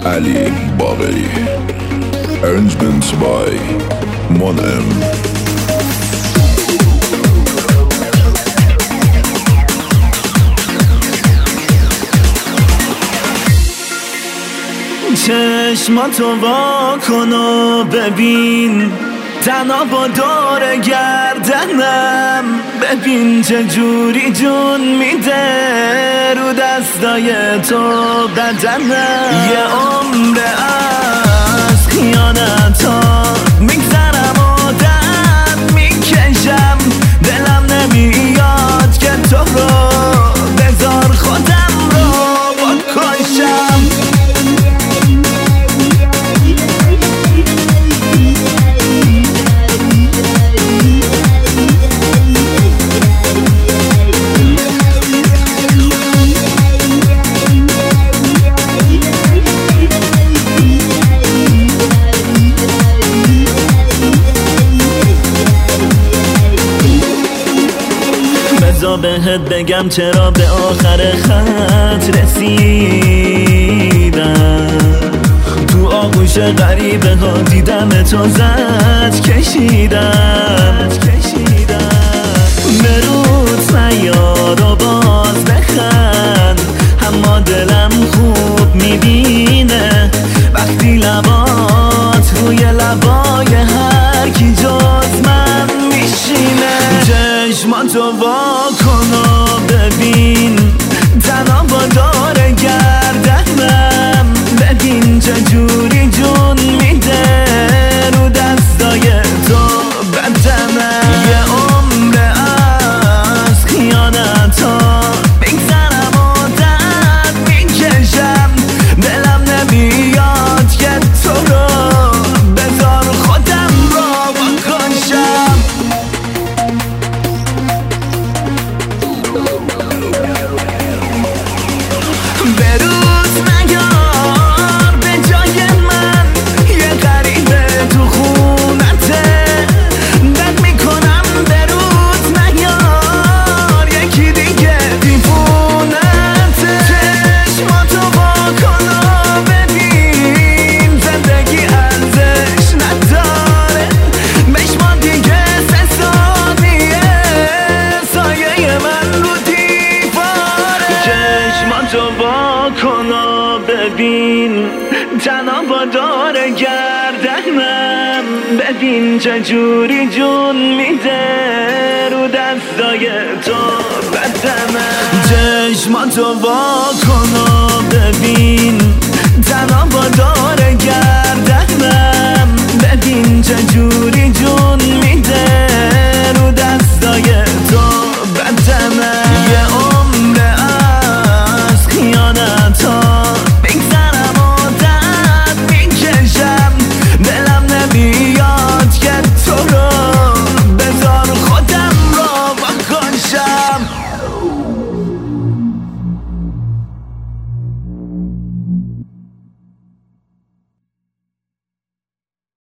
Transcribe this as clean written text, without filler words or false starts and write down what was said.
Ali Bagheri. Arrangements by Mon-M. چشماتو وا کن و ببین، تنها با دور گردنم. ببین چجوری جون میده رو دستای تو بدنم. یه عمر از خیانتا میگذرم و دم میکشم، دلم نمیاد که تو رو بذار خودم رو بکشم. بهت بگم چرا به آخر خط رسیدم. تو آغوش غریبه ها دیدم تو زد کشیدم. بروز نیار و باز بخند، اما دلم خوب میبینه وقتی لبات روی لبای هر کی جز من میشینه. چشماتو وا کن و ببین، تنها با دور گردنم. ببین چجوری جون میده رو دستای تو بدنم. یه عمر از خیانتا میگذرم و درد میکشم، دلم نمیاد که تو رو بذار خودم رو بکشم. بروز نیار به جای من، یه غریبه تو خونته بد میکنم. بروز نیار یکی دیگه دیوونته. چشماتو وا کن و ببین، زندگی ارزش نداره. بشما دیگه 3 ثانیه سایه من رو دیواره. چشماتو وا کن و ببین، تنها با دور گردنم. ببین چجوری جون میده رو دستای تو بدنم. چشماتو وا کن و ببین،